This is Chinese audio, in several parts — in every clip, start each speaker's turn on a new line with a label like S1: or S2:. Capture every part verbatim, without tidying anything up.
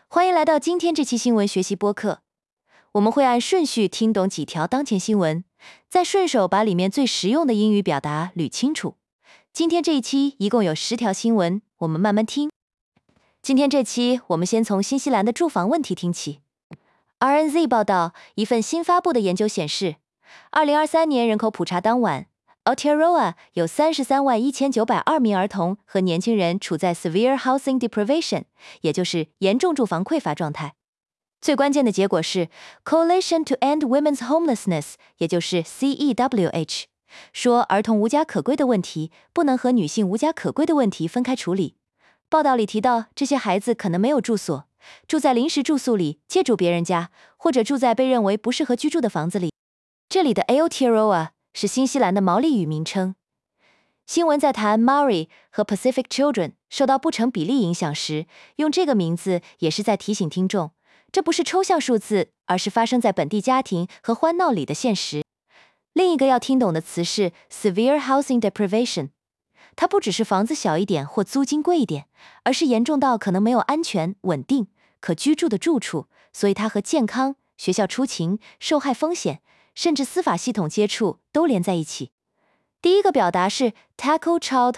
S1: 欢迎来到今天这期新闻学习播客。我们会按顺序听懂几条当前新闻，再顺手把里面最实用的英语表达捋清楚。今天这一期一共有十条新闻，我们慢慢听。今天这期我们先从新西兰的住房问题听起。R N Z 报道，一份新发布的研究显示，二零二三年人口普查当晚， Aotearoa 有三十三万一千九百二名儿童和年轻人处在 severe housing deprivation， 也就是严重住房匮乏状态。最关键的结果是 Coalition to End Women's Homelessness， 也就是 C E W H， 说儿童无家可归的问题不能和女性无家可归的问题分开处理。报道里提到，这些孩子可能没有住所，住在临时住宿里，借住别人家，或者住在被认为不适合居住的房子里。这里的 Aotearoa 是新西兰的毛利语名称。新闻在谈 Maori 和 Pacific Children 受到不成比例影响时，用这个名字也是在提醒听众，这不是抽象数字，而是发生在本地家庭和欢闹里的现实。另一个要听懂的词是 severe housing deprivation， 它不只是房子小一点或租金贵一点，而是严重到可能没有安全、稳定、可居住的住处，所以它和健康、学校出勤、受害风险，甚至司法系统接触都连在一起。第一个表达是 tackle child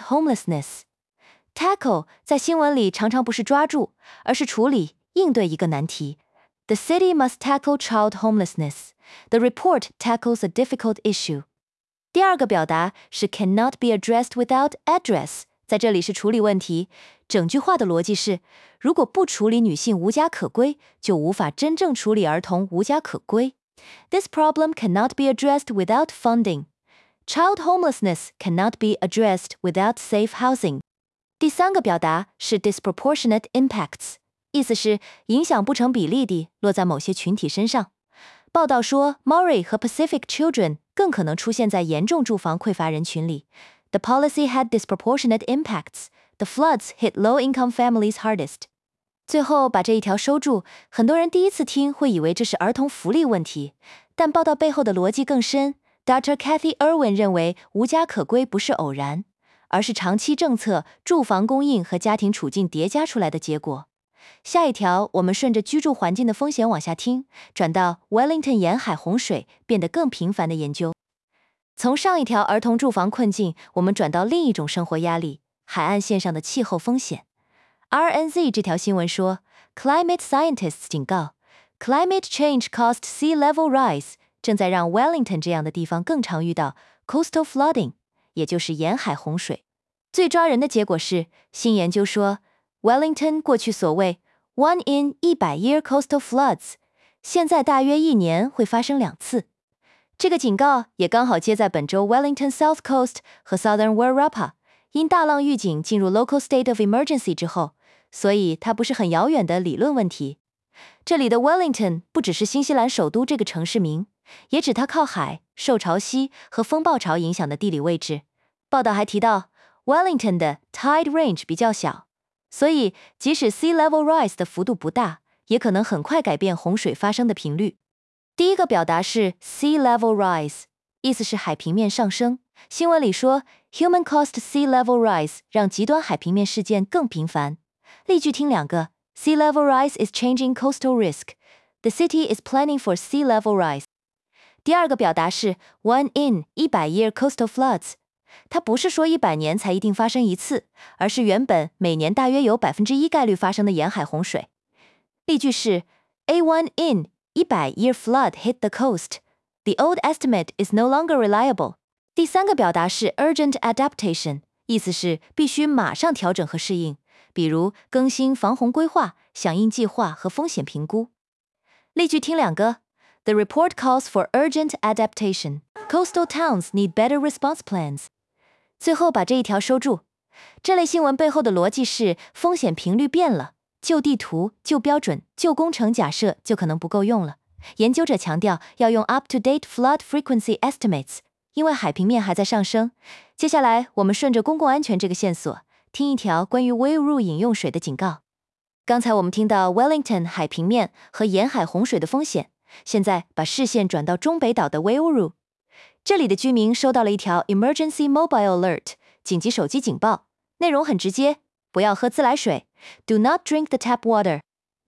S1: homelessness。tackle 在新闻里常常不是抓住，而是处理、应对一个难题。The city must tackle child homelessness. The report tackles a difficult issue. 第二个表达是 cannot be addressed without address， 在这里是处理问题。整句话的逻辑是，如果不处理女性无家可归，就无法真正处理儿童无家可归。This problem cannot be addressed without funding. Child homelessness cannot be addressed without safe housing. 第三个表达是 disproportionate impacts， 意思是影响不成比例地落在某些群体身上。报道说 Maori 和 Pacific Children 更可能出现在严重住房匮乏人群里。The policy had disproportionate impacts. The floods hit low-income families hardest. 最后把这一条收住，很多人第一次听会以为这是儿童福利问题，但报道背后的逻辑更深。Doctor Kathy Irwin 认为无家可归不是偶然，而是长期政策、住房供应和家庭处境叠加出来的结果。下一条，我们顺着居住环境的风险往下听，转到 Wellington 沿海洪水变得更频繁的研究。从上一条儿童住房困境，我们转到另一种生活压力——海岸线上的气候风险。R N Z 这条新闻说 ，Climate scientists 警告 ，Climate change caused sea level rise， 正在让 Wellington 这样的地方更常遇到 coastal flooding， 也就是沿海洪水。最抓人的结果是，新研究说 ，Wellington 过去所谓 one in 一百 year coastal floods， 现在大约一年会发生两次。这个警告也刚好接在本周 Wellington South Coast 和 Southern Wairarapa 因大浪预警进入 local state of emergency 之后，所以它不是很遥远的理论问题。这里的 Wellington 不只是新西兰首都这个城市名，也指它靠海、受潮汐和风暴潮影响的地理位置。报道还提到 Wellington 的 tide range 比较小，所以即使 sea level rise 的幅度不大，也可能很快改变洪水发生的频率。第一个表达是 sea level rise， 意思是海平面上升。新闻里说 human-caused sea level rise 让极端海平面事件更频繁。例句听两个 Sea level rise is changing coastal risk. The city is planning for sea level rise. 第二个表达是 one in 一百 year coastal floods。它不是说一百年才一定发生一次，而是原本每年大约有 百分之一 概率发生的沿海洪水。例句是 A one in 一百 year flood hit the coast. The old estimate is no longer reliable. 第三个表达是 urgent adaptation， 意思是必须马上调整和适应，比如更新防洪规划、响应计划和风险评估。例句听两个 The report calls for urgent adaptation. Coastal towns need better response plans. 最后把这一条收住。这类新闻背后的逻辑是风险频率变了，旧地图、旧标准、旧工程假设就可能不够用了。研究者强调要用 up-to-date flood frequency estimates， 因为海平面还在上升。接下来我们顺着公共安全这个线索，听一条关于 Wairarapa 饮用水的警告。刚才我们听到 Wellington 海平面和沿海洪水的风险，现在把视线转到中北岛的 Wairarapa。这里的居民收到了一条 Emergency Mobile Alert 紧急手机警报，内容很直接，不要喝自来水 Do not drink the tap water。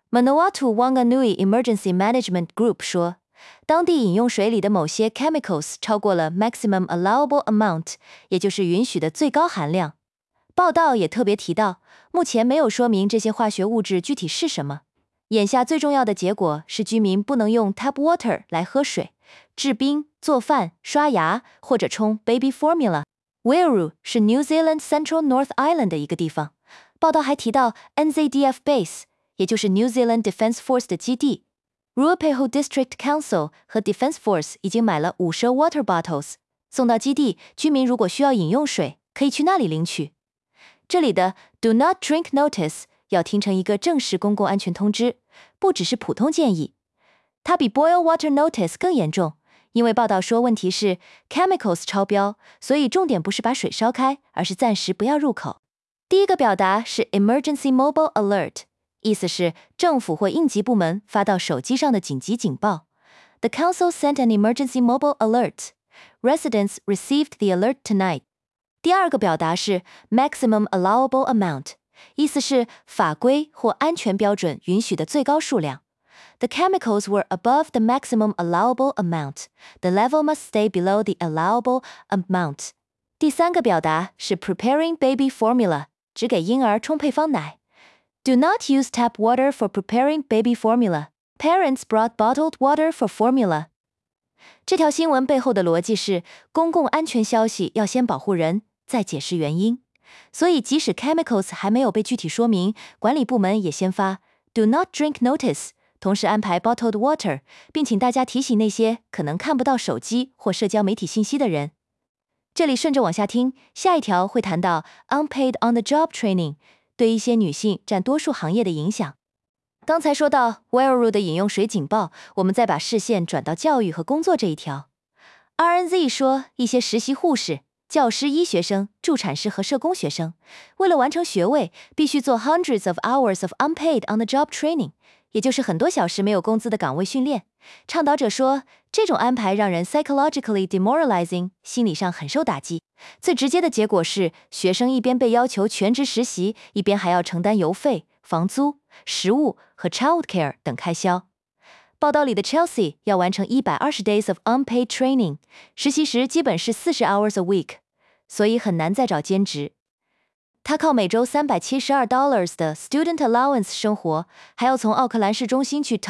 S1: Manawatu Wanganui Emergency Management Group 说，当地饮用水里的某些 chemicals 超过了 maximum allowable amount， 也就是允许的最高含量。报道也特别提到，目前没有说明这些化学物质具体是什么。眼下最重要的结果是居民不能用 tap water 来喝水、制冰、做饭、刷牙或者冲 baby formula。Wairau 是 New Zealand Central North Island 的一个地方。报道还提到 N Z D F Base， 也就是 New Zealand Defence Force 的基地。Ruapehu District Council 和 Defence Force 已经买了五升 water bottles， 送到基地，居民如果需要饮用水，可以去那里领取。这里的 Do Not Drink Notice 要听成一个正式公共安全通知，不只是普通建议。它比 Boil Water Notice 更严重，因为报道说问题是 chemicals 超标，所以重点不是把水烧开，而是暂时不要入口。第一个表达是 Emergency Mobile Alert， 意思是政府或应急部门发到手机上的紧急警报。The council sent an emergency mobile alert. Residents received the alert tonight. 第二个表达是 Maximum Allowable Amount， 意思是法规或安全标准允许的最高数量。The chemicals were above the maximum allowable amount. The level must stay below the allowable amount. 第三个表达是 Preparing baby formula， 只给婴儿冲配方奶。Do not use tap water for preparing baby formula. Parents brought bottled water for formula. 这条新闻背后的逻辑是，公共安全消息要先保护人，再解释原因。所以即使 chemicals 还没有被具体说明，管理部门也先发 Do not drink notice， 同时安排 bottled water， 并请大家提醒那些可能看不到手机或社交媒体信息的人。这里顺着往下听，下一条会谈到 unpaid on-the-job training 对一些女性占多数行业的影响。刚才说到 Wairau 的饮用水警报，我们再把视线转到教育和工作这一条。R N Z 说，一些实习护士、教师、医学生、助产师和社工学生，为了完成学位，必须做 hundreds of hours of unpaid on-the-job training， 也就是很多小时没有工资的岗位训练。倡导者说，这种安排让人 psychologically demoralizing， 心理上很受打击。最直接的结果是，学生一边被要求全职实习，一边还要承担邮费、房租、食物和 childcare 等开销。报道里的 Chelsea 要完成一百二十 days of unpaid training， 实习时基本是四十 hours a week， 所以很难再找兼职。他靠每周三百七十二 dollars 的 student allowance 生活，还要从奥克兰市中心去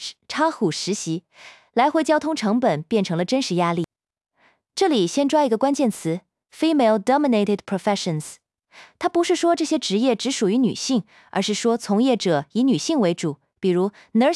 S1: Tahu 实习，来回交通成本变成了真实压力。这里先抓一个关键词 female-dominated professions， 它不是说这些职业只属于女性，而是说从业者以女性为主，比如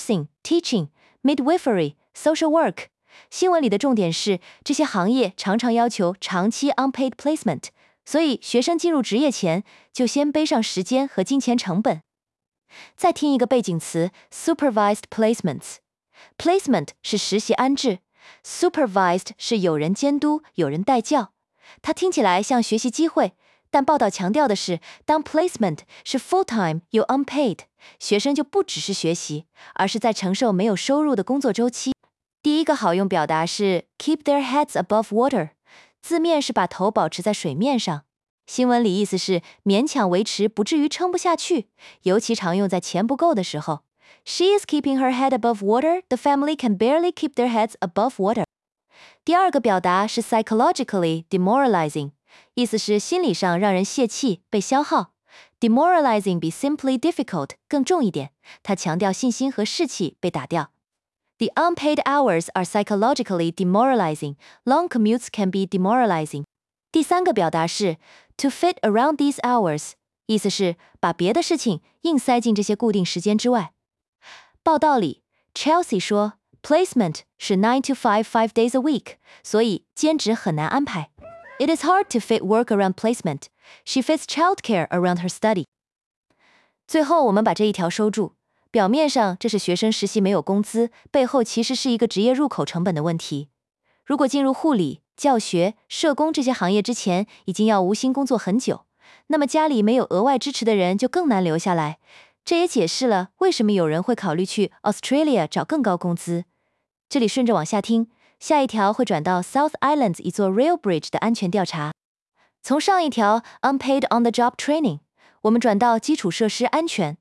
S1: nursing、teaching、midwifery、social work。新闻里的重点是，这些行业常常要求长期 unpaid placement， 所以学生进入职业前就先背上时间和金钱成本。再听一个背景词 supervised placements。placement 是实习安置， supervised 是有人监督、有人带教。它听起来像学习机会，但报道强调的是，当 placement 是 full-time 又 unpaid， 学生就不只是学习，而是在承受没有收入的工作周期。第一个好用表达是 keep their heads above water， 字面是把头保持在水面上，新闻里意思是勉强维持，不至于撑不下去，尤其常用在钱不够的时候。She is keeping her head above water. The family can barely keep their heads above water. 第二个表达是 psychologically demoralizing， 意思是心理上让人泄气、被消耗。Demoralizing 比 simply difficult 更重一点，它强调信心和士气被打掉。The unpaid hours are psychologically demoralizing. Long commutes can be demoralizing. 第三个表达是 to fit around these hours， 意思是把别的事情硬塞进这些固定时间之外。报道里 Chelsea 说 placement 是 nine to five five days a week， 所以兼职很难安排。It is hard to fit work around placement. She fits childcare around her study. 最后我们把这一条收住，表面上这是学生实习没有工资，背后其实是一个职业入口成本的问题。如果进入护理、教学、社工这些行业之前已经要无薪工作很久，那么家里没有额外支持的人就更难留下来。这也解释了为什么有人会考虑去 Australia 找更高工资。这里顺着往下听，下一条会转到 South Island 一座 rail bridge 的安全调查。从上一条 unpaid on the job training， 我们转到基础设施安全。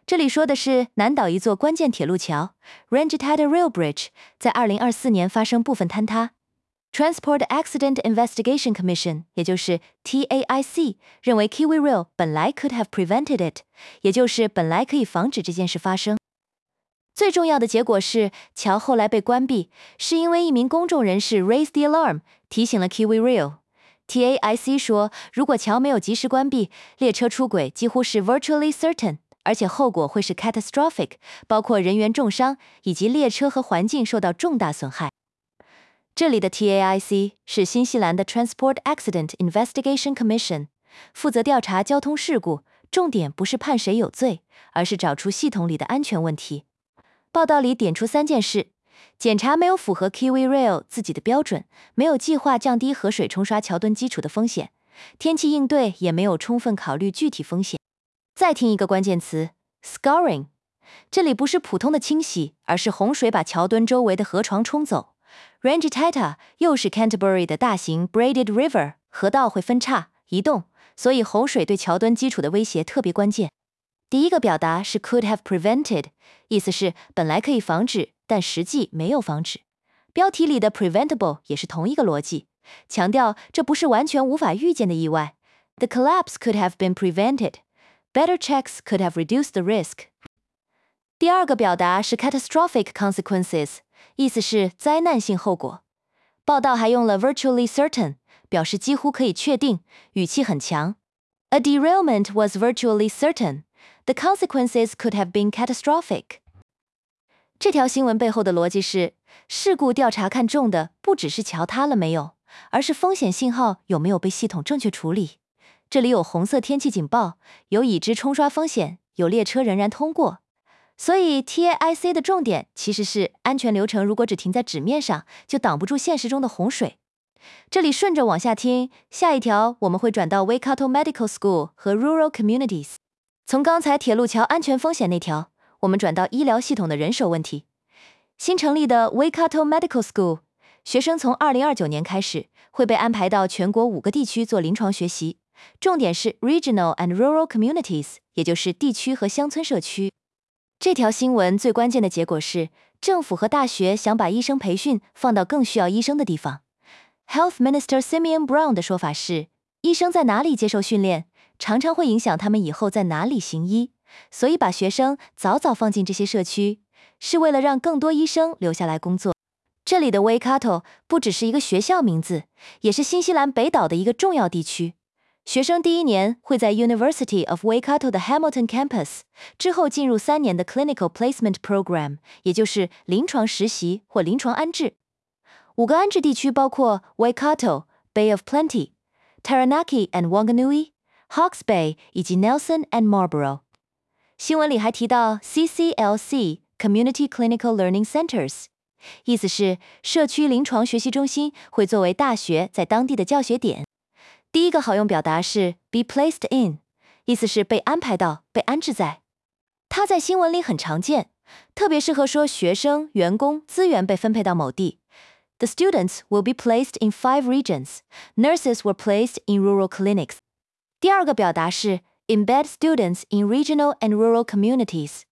S1: 这里说的是南岛一座关键铁路桥 Rangitata Rail Bridge 在二零二四年发生部分坍塌。Transport Accident Investigation Commission 也就是 T A I C 认为 Kiwi Rail 本来 could have prevented it 也就是本来可以防止这件事发生。最重要的结果是桥后来被关闭，是因为一名公众人士 raised the alarm 提醒了 Kiwi Rail。T A I C 说，如果桥没有及时关闭，列车出轨几乎是 virtually certain， 而且后果会是 catastrophic， 包括人员重伤以及列车和环境受到重大损害。这里的 T A I C 是新西兰的 Transport Accident Investigation Commission， 负责调查交通事故，重点不是判谁有罪，而是找出系统里的安全问题。报道里点出三件事：检查没有符合 Kiwi Rail 自己的标准，没有计划降低河水冲刷桥墩基础的风险，天气应对也没有充分考虑具体风险。再听一个关键词 scouring， 这里不是普通的清洗，而是洪水把桥墩周围的河床冲走。Rangitata 又是 Canterbury 的大型 braided river， 河道会分叉移动，所以洪水对桥墩基础的威胁特别关键。第一个表达是 could have prevented， 意思是本来可以防止，但实际没有防止。标题里的 preventable 也是同一个逻辑，强调这不是完全无法预见的意外。The collapse could have been prevented. Better checks could have reduced the risk. 第二个表达是 catastrophic consequences， 意思是灾难性后果。报道还用了 virtually certain， 表示几乎可以确定，语气很强。A derailment was virtually certain.The consequences could have been catastrophic. 这条新闻背后的逻辑是，事故调查看重的不只是桥塌了没有，而是风险信号有没有被系统正确处理。这里有红色天气警报，有已知冲刷风险，有列车仍然通过。所以 T A I C 的重点其实是安全流程如果只停在纸面上，就挡不住现实中的洪水。这里顺着往下听，下一条我们会转到 Waikato Medical School 和 Rural Communities。从刚才铁路桥安全风险那条，我们转到医疗系统的人手问题。新成立的 Waikato Medical School， 学生从二零二九年开始会被安排到全国五个地区做临床学习，重点是 Regional and Rural Communities， 也就是地区和乡村社区。这条新闻最关键的结果是，政府和大学想把医生培训放到更需要医生的地方。Health Minister Simeon Brown 的说法是，医生在哪里接受训练，常常会影响他们以后在哪里行医，所以把学生早早放进这些社区，是为了让更多医生留下来工作。这里的 Waikato 不只是一个学校名字，也是新西兰北岛的一个重要地区。学生第一年会在 University of Waikato 的 Hamilton Campus， 之后进入三年的 Clinical Placement Program， 也就是临床实习或临床安置。五个安置地区包括 Waikato、Bay of Plenty、Taranaki and Wanganui、Hawke's Bay 以及 Nelson and Marlborough。新闻里还提到 C C L C Community Clinical Learning Centers， 意思是社区临床学习中心会作为大学在当地的教学点。第一个好用表达是 be placed in， 意思是被安排到、被安置在。它在新闻里很常见，特别适合说学生、员工、资源被分配到某地。The students will be placed in five regions. Nurses were placed in rural clinics. 第二个表达是 embed students in regional and rural communities.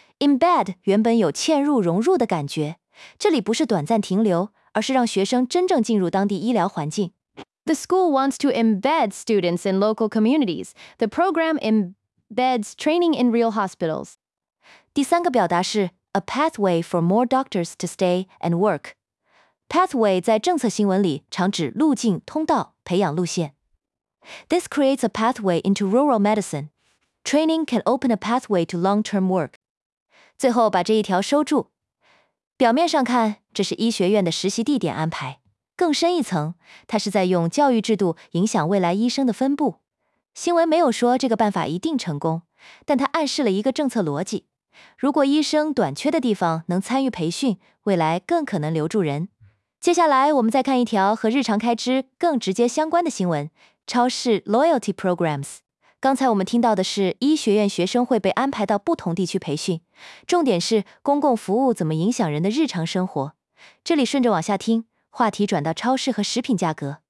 S1: Embed 原本有嵌入、融入的感觉，这里不是短暂停留，而是让学生真正进入当地医疗环境。The school wants to embed students in local communities. The program embeds training in real hospitals. 第三个表达是 a pathway for more doctors to stay and work. Pathway 在政策新闻里常指路径、通道、培养路线。This creates a pathway into rural medicine. Training can open a pathway to long-term work. 最后把这一条收住。表面上看，这是医学院的实习地点安排。更深一层，它是在用教育制度影响未来医生的分布。新闻没有说这个办法一定成功，但它暗示了一个政策逻辑：如果医生短缺的地方能参与培训，未来更可能留住人。接下来我们再看一条和日常开支更直接相关的新闻：超市 loyalty programs。刚才我们听到的是医学院学生会被安排到不同地区培训，重点是公共服务怎么影响人的日常生活。这里顺着往下听，话题转到超市和食品价格。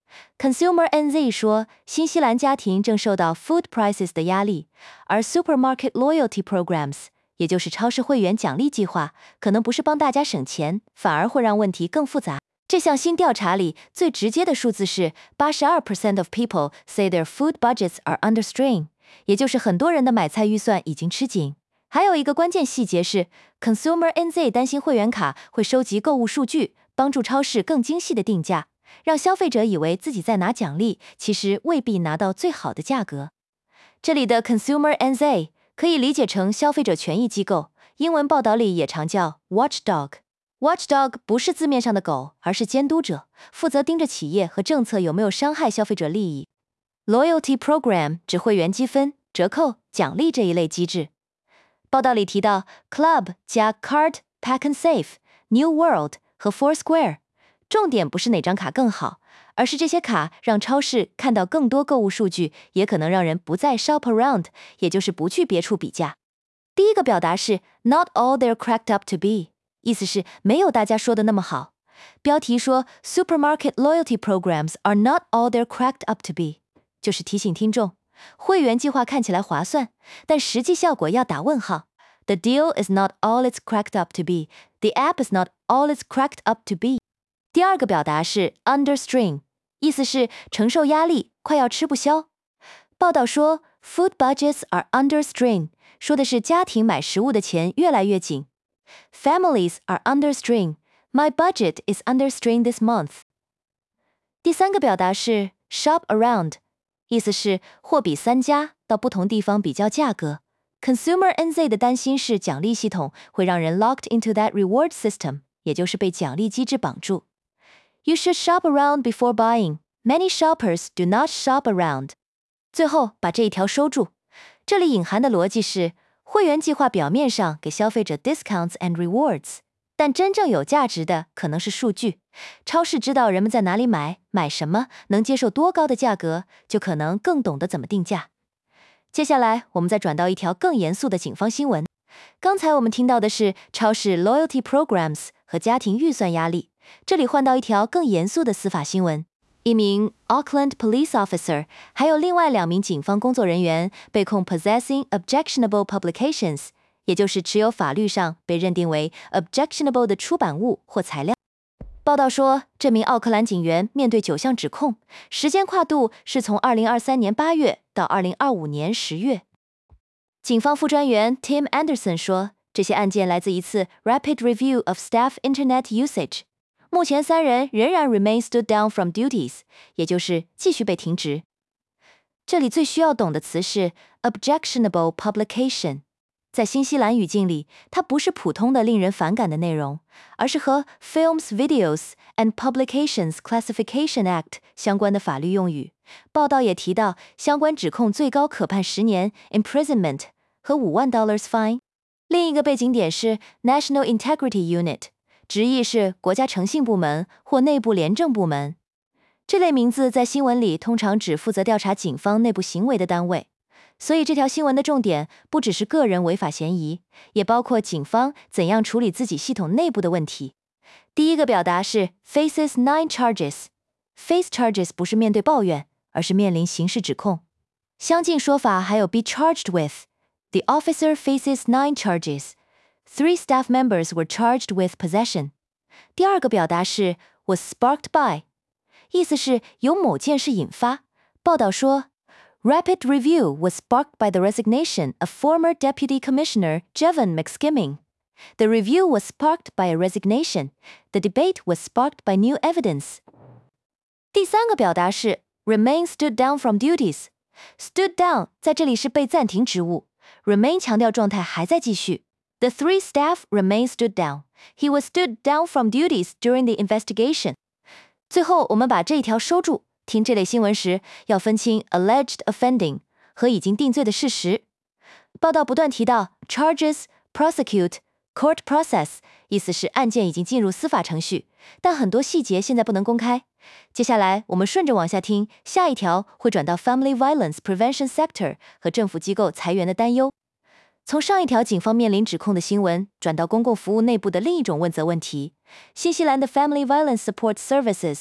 S1: Consumer N Z 说，新西兰家庭正受到 food prices 的压力，而 supermarket loyalty programs， 也就是超市会员奖励计划，可能不是帮大家省钱，反而会让问题更复杂。这项新调查里最直接的数字是 百分之八十二 of people say their food budgets are under strain， 也就是很多人的买菜预算已经吃紧。还有一个关键细节是 Consumer N Z 担心会员卡会收集购物数据，帮助超市更精细的定价，让消费者以为自己在拿奖励，其实未必拿到最好的价格。这里的 Consumer N Z 可以理解成消费者权益机构，英文报道里也常叫 Watchdog。Watchdog 不是字面上的狗，而是监督者，负责盯着企业和政策有没有伤害消费者利益。Loyalty Program 指会员积分、折扣、奖励这一类机制。报道里提到 Club 加 Card、Pack and Save、New World 和 Foursquare， 重点不是哪张卡更好，而是这些卡让超市看到更多购物数据，也可能让人不再 shop around， 也就是不去别处比价。第一个表达是 Not all they're cracked up to be， 意思是没有大家说的那么好。标题说 Supermarket loyalty programs are not all they're cracked up to be， 就是提醒听众，会员计划看起来划算，但实际效果要打问号。The deal is not all it's cracked up to be. The app is not all it's cracked up to be. 第二个表达是 under strain， 意思是承受压力，快要吃不消。报道说 Food budgets are under strain， 说的是家庭买食物的钱越来越紧。Families are under strain. My budget is under strain this month. 第三个表达是 shop around， 意思是货比三家，到不同地方比较价格。Consumer N Z 的担心是奖励系统会让人 locked into that reward system， 也就是被奖励机制绑住。You should shop around before buying. Many shoppers do not shop around. 最后把这一条收住，这里隐含的逻辑是，会员计划表面上给消费者 discounts and rewards， 但真正有价值的可能是数据。超市知道人们在哪里买，买什么，能接受多高的价格，就可能更懂得怎么定价。接下来我们再转到一条更严肃的警方新闻。刚才我们听到的是超市 loyalty programs 和家庭预算压力，这里换到一条更严肃的司法新闻。一名 Auckland police officer 还有另外两名警方工作人员被控 possessing objectionable publications， 也就是持有法律上被认定为 objectionable 的出版物或材料。报道说，这名奥克兰警员面对九项指控，时间跨度是从二零二三年八月到二零二五年十月。警方副专员 Tim Anderson 说，这些案件来自一次 rapid review of staff internet usage。目前三人仍然 remain stood down from duties， 也就是继续被停职。这里最需要懂的词是 objectionable publication。在新西兰语境里，它不是普通的令人反感的内容，而是和 Films, Videos and Publications Classification Act 相关的法律用语。报道也提到，相关指控最高可判十年 imprisonment 和五万 dollars fine。另一个背景点是 National Integrity Unit， 直译是国家诚信部门或内部廉政部门。这类名字在新闻里通常指负责调查警方内部行为的单位。所以这条新闻的重点不只是个人违法嫌疑，也包括警方怎样处理自己系统内部的问题。第一个表达是 faces nine charges。face charges 不是面对抱怨，而是面临刑事指控。相近说法还有 be charged with。 The officer faces nine charges. Three staff members were charged with possession. 第二个表达是 was sparked by， 意思是由某件事引发。报道说Rapid review was sparked by the resignation of former Deputy Commissioner Jevon McSkimming. The review was sparked by a resignation. The debate was sparked by new evidence. 第三个表达是 remain stood down from duties. Stood down 在这里是被暂停职务， remain 强调状态还在继续。The three staff remain stood down. He was stood down from duties during the investigation. 最后我们把这一条收住。听这类新闻时，要分清 alleged offending 和已经定罪的事实。报道不断提到 charges, prosecute, court process， 意思是案件已经进入司法程序，但很多细节现在不能公开。接下来我们顺着往下听，下一条会转到 family violence prevention sector 和政府机构裁员的担忧。从上一条警方面临指控的新闻，转到公共服务内部的另一种问责问题，新西兰的 family violence support services。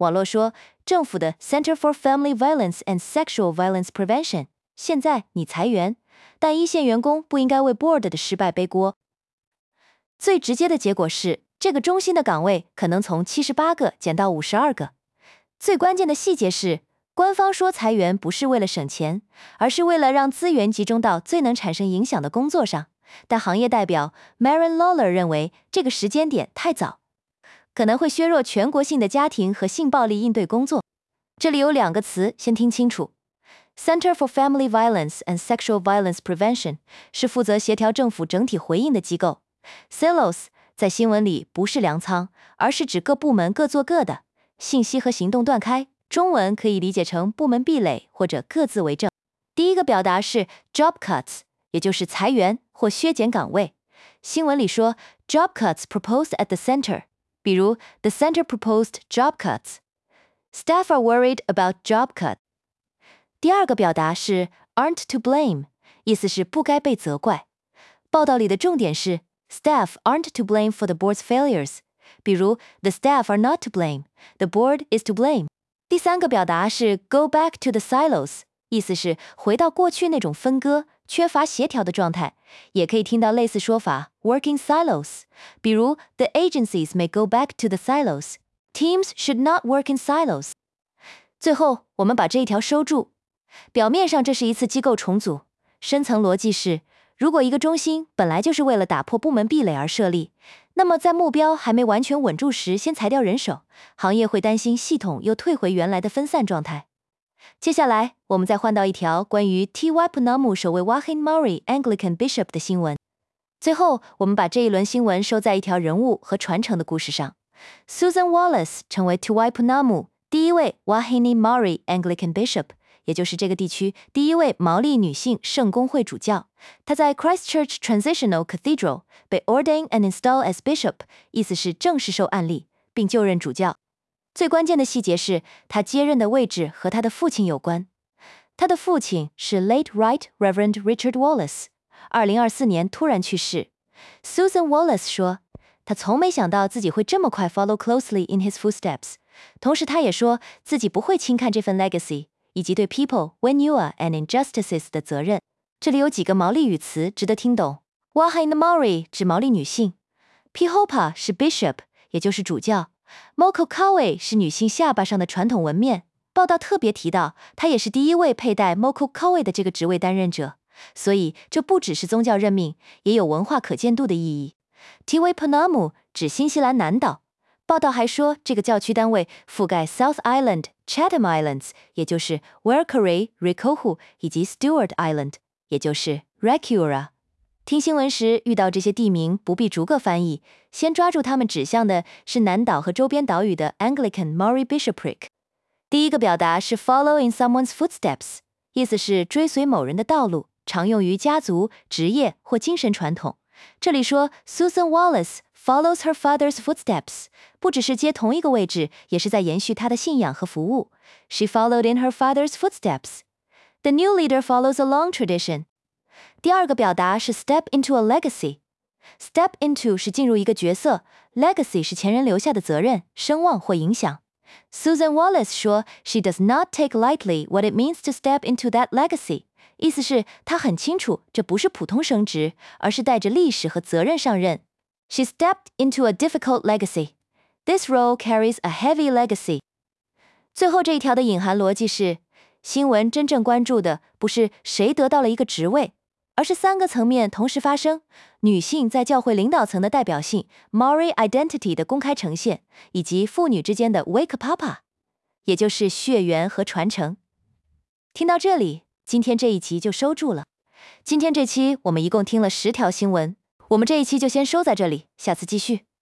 S1: 网络说，政府的 Center for Family Violence and Sexual Violence Prevention 现在拟裁员，但一线员工不应该为 board 的失败背锅。最直接的结果是，这个中心的岗位可能从七十八个减到五十二个。最关键的细节是，官方说裁员不是为了省钱，而是为了让资源集中到最能产生影响的工作上。但行业代表 Maren Lawler 认为这个时间点太早，可能会削弱全国性的家庭和性暴力应对工作。这里有两个词，先听清楚。Center for Family Violence and Sexual Violence Prevention 是负责协调政府整体回应的机构。Silos 在新闻里不是粮仓，而是指各部门各做各的，信息和行动断开，中文可以理解成部门壁垒或者各自为政。第一个表达是 job cuts， 也就是裁员或削减岗位。新闻里说 job cuts proposed at the center， 比如 the center proposed job cuts。Staff are worried about job cut。第二个表达是 aren't to blame， 意思是不该被责怪。报道里的重点是 staff aren't to blame for the board's failures， 比如 the staff are not to blame， the board is to blame。第三个表达是 go back to the silos， 意思是回到过去那种分割、缺乏协调的状态。也可以听到类似说法 working silos， 比如 the agencies may go back to the silos。Teams should not work in silos。 最后，我们把这一条收住。表面上这是一次机构重组，深层逻辑是，如果一个中心本来就是为了打破部门壁垒而设立，那么在目标还没完全稳住时先裁掉人手，行业会担心系统又退回原来的分散状态。接下来，我们再换到一条关于 T Y Pounamu 首位 Wahine Maori Anglican Bishop 的新闻。最后，我们把这一轮新闻收在一条人物和传承的故事上。Susan Wallace 成为 T Y Pounamu 第一位 Wahine Maori Anglican Bishop， 也就是这个地区第一位毛利女性圣公会主教。她在 Christchurch Transitional Cathedral 被 ordained and installed as bishop， 意思是正式受案例，并就任主教。最关键的细节是，她接任的位置和她的父亲有关。她的父亲是 late Right Reverend Richard Wallace， 二零二四年突然去世。Susan Wallace 说，他从没想到自己会这么快 follow closely in his footsteps。同时，他也说自己不会轻看这份 legacy， 以及对 people, whenua and injustices 的责任。这里有几个毛利语词值得听懂。Wahine Maori 指毛利女性 ，Pihopa 是 bishop， 也就是主教 ，Moko Kawe 是女性下巴上的传统纹面。报道特别提到，她也是第一位佩戴 Moko Kawe 的这个职位担任者。所以，这不只是宗教任命，也有文化可见度的意义。T Y Pounamu 指新西兰南岛。报道还说，这个教区单位覆盖 South Island、Chatham Islands， 也就是 Waikato、Rikohu 以及 Stewart Island， 也就是 Rakiura。听新闻时遇到这些地名，不必逐个翻译，先抓住它们指向的是南岛和周边岛屿的 Anglican Maori Bishopric。第一个表达是 follow in someone's footsteps， 意思是追随某人的道路，常用于家族、职业或精神传统。这里说 Susan Wallace follows her father's footsteps， 不只是接同一个位置，也是在延续她的信仰和服务。She followed in her father's footsteps. The new leader follows a long tradition. 第二个表达是 step into a legacy。Step into 是进入一个角色， legacy 是前人留下的责任、声望或影响。Susan Wallace 说 She does not take lightly what it means to step into that legacy。意思是，他很清楚，这不是普通升职，而是带着历史和责任上任。She stepped into a difficult legacy. This role carries a heavy legacy. 最后这一条的隐含逻辑是，新闻真正关注的不是谁得到了一个职位，而是三个层面同时发生：女性在教会领导层的代表性 Maori identity 的公开呈现，以及父女之间的 Waikapapa， 也就是血缘和传承。听到这里，今天这一集就收住了。今天这期我们一共听了十条新闻，我们这一期就先收在这里，下次继续。